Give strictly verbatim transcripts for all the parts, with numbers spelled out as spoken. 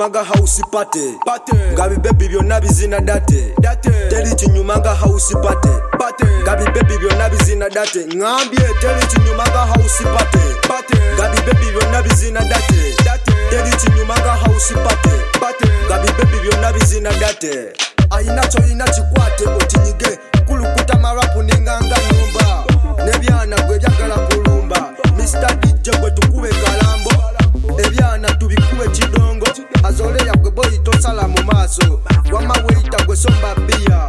kinyuma nga house party nga bibebi byonna bizina date teri kinyuma nga house party nga bibebi byonna bizina date ngambye teri kinyuma nga house party nga bibebi byonna bizina date teri kinyuma nga house party nga bibebi byonna bizina date ayina choyina chikwate otinyige kulukuta marapu ninganga nyumba nebyana gwe byagala kulumba Mister D J gwe tukube kalambo ebyana tubikube kidongo azole ya gwe boy tosala mu maso wama weita gwe somba bia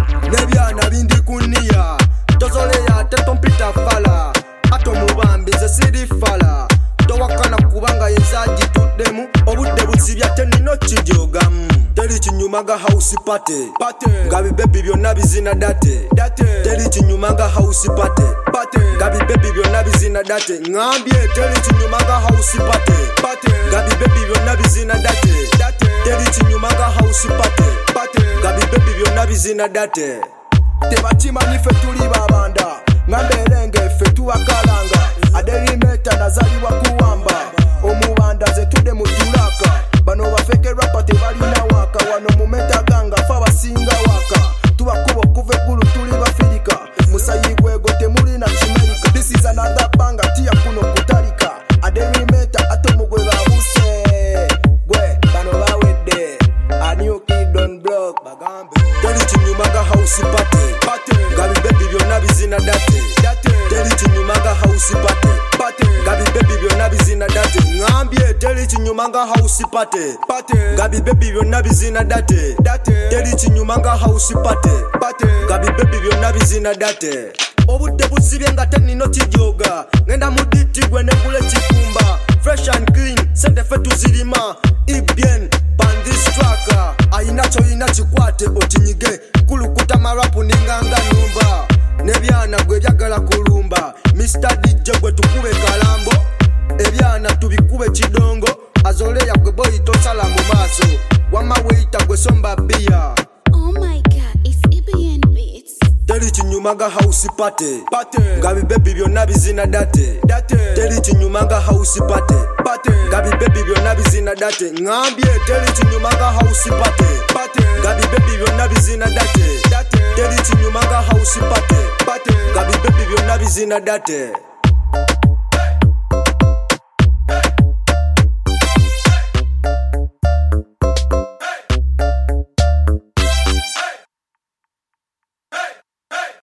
nebyana bindi kunia tozole ya tetompita fala ato mubambi ze siri fala towakana kubanga yenzaji tudemu obudde busibya tenino kijogamu teri kinyuma nga house party nga bibebi byonna bizina date teri kinyuma nga house party nga bibebi byonna bizina date ngambye teri kinyuma nga house party nga bibebi byonna bizina date teri kinyuma nga house party nga bibebi byonna bizina date tebakimanyi ffe tuli babanda ngamberenge ffe tuwakalanga aderimeta nazaliwa kuwamba omubanda ze tudde mu tulaka bano bafeke rapa tebalina waka wano mumeta ganga fa basinga waka tubakuba okuva eggulu tuli bafirika musayi gwego temulina kimerika this is another banga tia kuno kutalika aderimeta atomu gwe babuse gwe bano bawedde a new kid on block bagambe teri kinyuma nga house party nga bibebi byonna bizina date teri kinyuma nga house party nga bibebi byonna bizina date ngambye teri kinyuma nga house party nga bibebi byonna bizina date teri kinyuma nga house party nga bibebi byonna bizina date obudde busibye nga tenino kijoga ngenda mu diti gwe negule kikumba fresh and clean sente fe tuzirima ibyen pandis tracker ayina choyina kikwate otinyige kulukuta marapu ninganga nyumba nebyana gwe byagala kulumba Mister D J gwe tukube kalambo ebyana tubikube kidongo azole ya gwe boy tosala mu maso wama weita gwe somba bia. Oh my god, it's E B N Beats. Teri kinyuma nga house party nga bibebi byonna bizina date teri kinyuma nga house party nga bibebi byonna bizina date ngambye teri kinyuma nga house party nga bibebi byonna bizina date teri kinyuma nga house party nga bibebi byonna bizina date